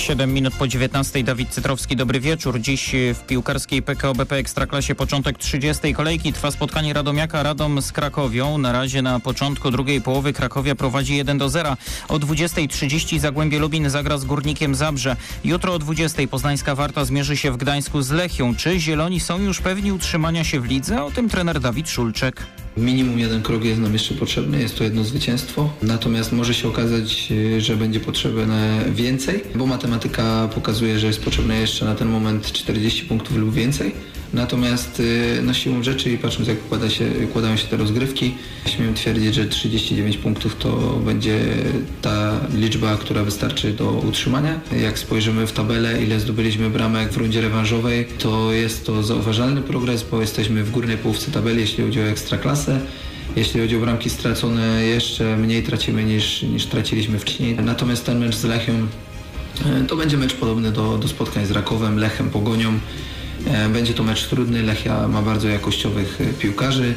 7 minut po 19. Dawid Cytrowski, dobry wieczór. Dziś w piłkarskiej PKO BP Ekstraklasie początek 30. kolejki. Trwa spotkanie Radomiaka Radom z Krakowią. Na razie na początku drugiej połowy Krakowia prowadzi 1-0. O 20:30 Zagłębie Lubin zagra z Górnikiem Zabrze. Jutro o 20:00 poznańska Warta zmierzy się w Gdańsku z Lechią. Czy Zieloni są już pewni utrzymania się w lidze? O tym trener Dawid Szulczek. Minimum jeden krok jest nam jeszcze potrzebny, jest to jedno zwycięstwo, natomiast może się okazać, że będzie potrzebne więcej, bo matematyka pokazuje, że jest potrzebne jeszcze na ten moment 40 punktów lub więcej. Natomiast siłą rzeczy i patrząc jak układają się te rozgrywki, śmiem twierdzić, że 39 punktów to będzie ta liczba, która wystarczy do utrzymania. Jak spojrzymy w tabelę, ile zdobyliśmy bramek w rundzie rewanżowej, to jest to zauważalny progres, bo jesteśmy w górnej połówce tabeli, jeśli chodzi o Ekstraklasę. Jeśli chodzi o bramki stracone, jeszcze mniej tracimy niż traciliśmy wcześniej. Natomiast ten mecz z Lechią to będzie mecz podobny do spotkań z Rakowem, Lechem, Pogonią. Będzie to mecz trudny, Lechia ma bardzo jakościowych piłkarzy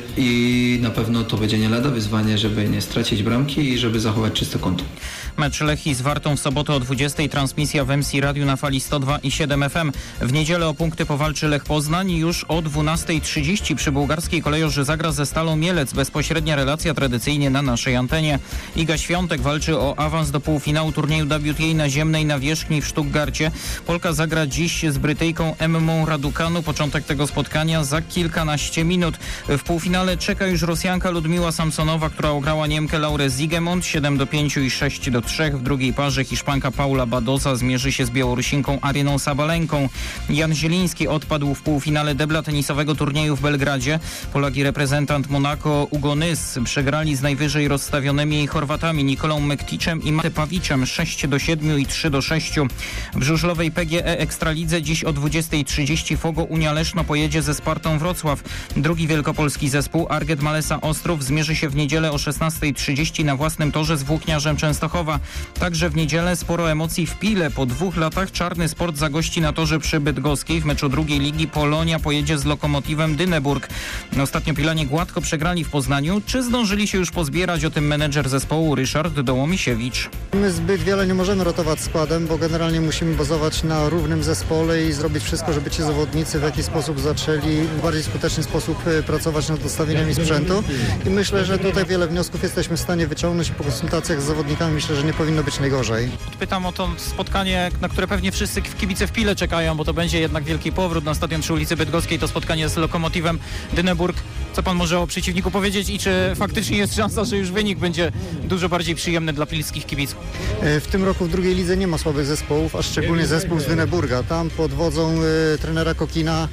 i na pewno to będzie nie lada wyzwanie, żeby nie stracić bramki i żeby zachować czyste konto. Mecz Lechii z Wartą w sobotę o 20:00. Transmisja w MC Radiu na fali 102,7 FM. W niedzielę o punkty powalczy Lech Poznań. Już o 12:30 przy bułgarskiej kolejorze zagra ze Stalą Mielec. Bezpośrednia relacja tradycyjnie na naszej antenie. Iga Świątek walczy o awans do półfinału turnieju WTA naziemnej na wierzchni w Stuttgarcie. Polka zagra dziś z Brytyjką Emmą Raducanu. Początek tego spotkania za kilkanaście minut. W półfinale czeka już Rosjanka Ludmiła Samsonowa, która ograła Niemkę Laurę Zigemont 7-5 i 6-3. W drugiej parze Hiszpanka Paula Badosa zmierzy się z Białorusinką Aryną Sabalenką. Jan Zieliński odpadł w półfinale debla tenisowego turnieju w Belgradzie. Polak i reprezentant Monako Ugo Nys przegrali z najwyżej rozstawionymi Chorwatami Nikolą Mekticzem i Mate Pawiczem 6-7 i 3-6. W żużlowej PGE Ekstralidze dziś o 20:30 Fogo Unia Leszno pojedzie ze Spartą Wrocław. Drugi wielkopolski zespół Arget Malesa Ostrów zmierzy się w niedzielę o 16:30 na własnym torze z Włókniarzem Częstochowa. Także w niedzielę sporo emocji w Pile. Po 2 latach Czarny Sport zagości na torze przy Bydgoskiej. W meczu drugiej ligi Polonia pojedzie z Lokomotywem Dyneburg. Ostatnio Pilanie gładko przegrali w Poznaniu. Czy zdążyli się już pozbierać? O tym menedżer zespołu Ryszard Dołomisiewicz. My zbyt wiele nie możemy rotować składem, bo generalnie musimy bazować na równym zespole i zrobić wszystko, żeby ci zawodnicy w jakiś sposób zaczęli w bardziej skuteczny sposób pracować nad ustawieniami sprzętu. I myślę, że tutaj wiele wniosków jesteśmy w stanie wyciągnąć po konsultacjach z zawodnikami. Myślę, że nie powinno być najgorzej. Pytam o to spotkanie, na które pewnie wszyscy kibice w Pile czekają, bo to będzie jednak wielki powrót na stadion przy ulicy Bydgoskiej. To spotkanie z Lokomotywem Dyneburg. Co pan może o przeciwniku powiedzieć i czy faktycznie jest szansa, że już wynik będzie dużo bardziej przyjemny dla pilskich kibiców? W tym roku w drugiej lidze nie ma słabych zespołów, a szczególnie zespół z Dyneburga. Tam pod wodzą trenera Kokina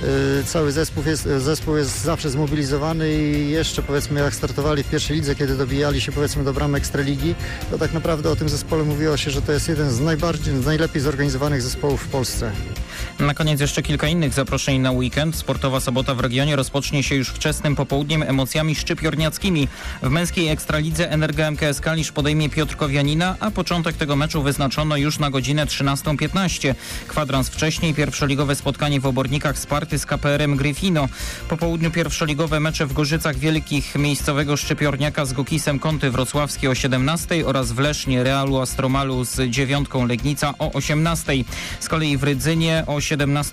cały zespół jest zawsze zmobilizowany i jeszcze powiedzmy jak startowali w pierwszej lidze, kiedy dobijali się powiedzmy do bram Ekstraligi, to tak naprawdę o tym zespole mówiło się, że to jest jeden z najlepiej zorganizowanych zespołów w Polsce. Na koniec jeszcze kilka innych zaproszeń na weekend. Sportowa sobota w regionie rozpocznie się już wczesnym popołudniem emocjami szczypiorniackimi. W męskiej Ekstralidze Energa MKS Kalisz podejmie Piotrkowianina, a początek tego meczu wyznaczono już na godzinę 13:15. Kwadrans wcześniej pierwszoligowe spotkanie w Obornikach Sparty z KPR-em Gryfino. Po południu pierwszoligowe mecze w Gorzycach Wielkich miejscowego Szczypiorniaka z Gokisem Kąty Wrocławskie o 17:00 oraz w Lesznie Realu Astromalu z Dziewiątką Legnica o 18:00. Z kolei w Rydzynie o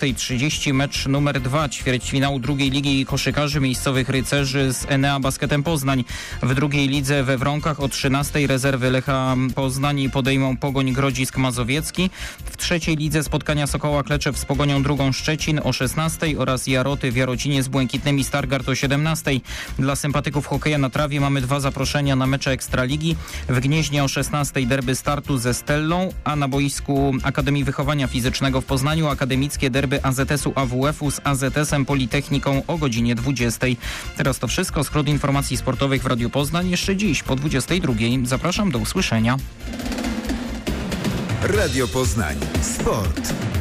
17:30 mecz numer 2 ćwierćfinału drugiej ligi koszykarzy miejscowych Rycerzy z Enea Basketem Poznań. W drugiej lidze we Wronkach o 13:00 rezerwy Lecha Poznań podejmą Pogoń Grodzisk Mazowiecki. W trzeciej lidze spotkania Sokoła Kleczew z Pogonią Drugą Szczecin o 16:00 oraz Jaroty w Jarocinie z Błękitnymi Stargard o 17:00. Dla sympatyków hokeja na trawie mamy 2 zaproszenia na mecze Ekstraligi. W Gnieźnie o 16:00 derby Startu ze Stellą, a na boisku Akademii Wychowania Fizycznego w Poznaniu akademickie derby AZS-u AWF-u z AZS-em Politechniką o godzinie 20:00. Teraz to wszystko. Skrót informacji sportowych w Radiu Poznań jeszcze dziś po 22:00. Zapraszam do usłyszenia. Radio Poznań. Sport.